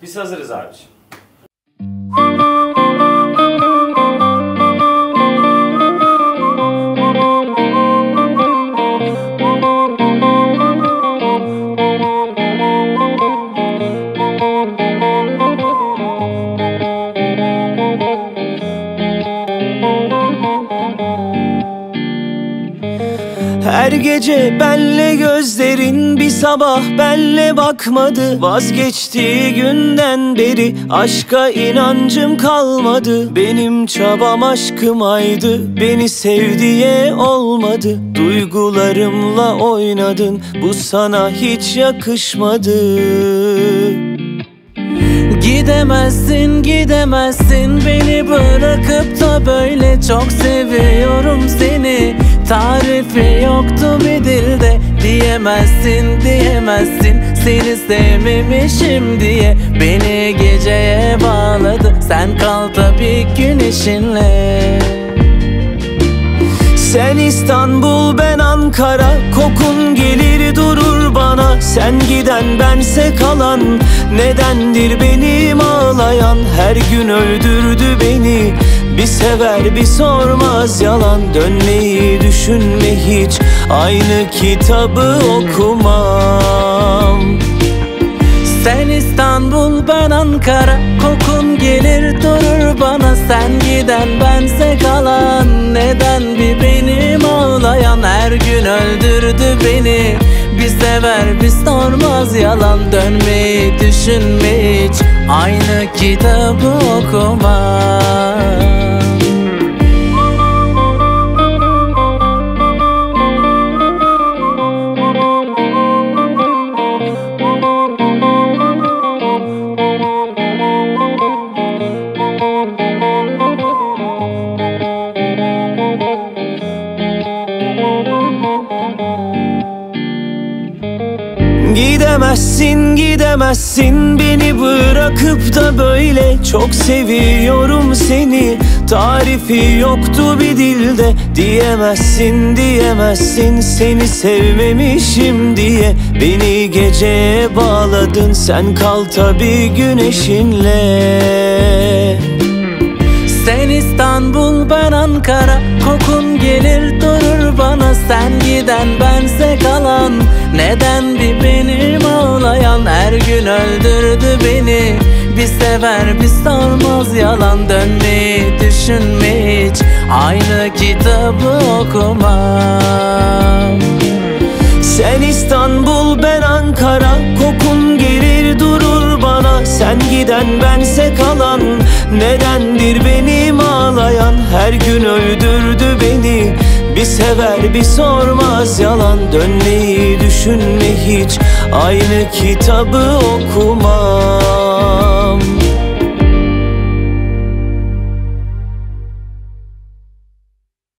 Biz hazırız abiciğim. Her gece benle gözlerin, bir sabah benle bakmadı. Vazgeçtiği günden beri aşka inancım kalmadı. Benim çabam aşkımaydı, beni sev diye olmadı. Duygularımla oynadın, bu sana hiç yakışmadı. Gidemezsin, gidemezsin beni bırakıp da böyle. Çok seviyorum seni, tarifi yoktu bir dilde. Diyemezsin, diyemezsin seni sevmemişim diye. Beni geceye bağladı, sen kal tabii güneşinle. Sen İstanbul, ben Ankara, kokun gelir durur bana. Sen giden bense kalan, nedendir benim ağlayan? Her gün öldürdü beni, bir sever bir sormaz yalan. Dönmeyi düşünme hiç, aynı kitabı okumam. Sen İstanbul, ben Ankara, kokun gelir durur bana. Sen giden bense kalan, neden bir benim ağlayan? Her gün öldürdü beni, bir sever bir sormaz yalan. Dönmeyi düşünme hiç, aynı kitabı okumam. Gidemezsin, gidemezsin beni bırakıp da böyle. Çok seviyorum seni, tarifi yoktu bir dilde. Diyemezsin, diyemezsin seni sevmemişim diye. Beni geceye bağladın, sen kal tabii güneşinle. Sen İstanbul, ben Ankara, kokun gelir durur bana. Sen giden bense kalan, neden bir benim ağlayan? Her gün öldürdü beni, bir sever bir sormaz yalan. Dönmeyi düşünme hiç, aynı kitabı okumam. Sen İstanbul, ben Ankara, kokun gelir durur bana. Sen giden bense kalan, nedendir benim ağlayan? Her gün öldürdü beni, bir sever bir sormaz yalan. Dönmeyi düşünme hiç, aynı kitabı okumam.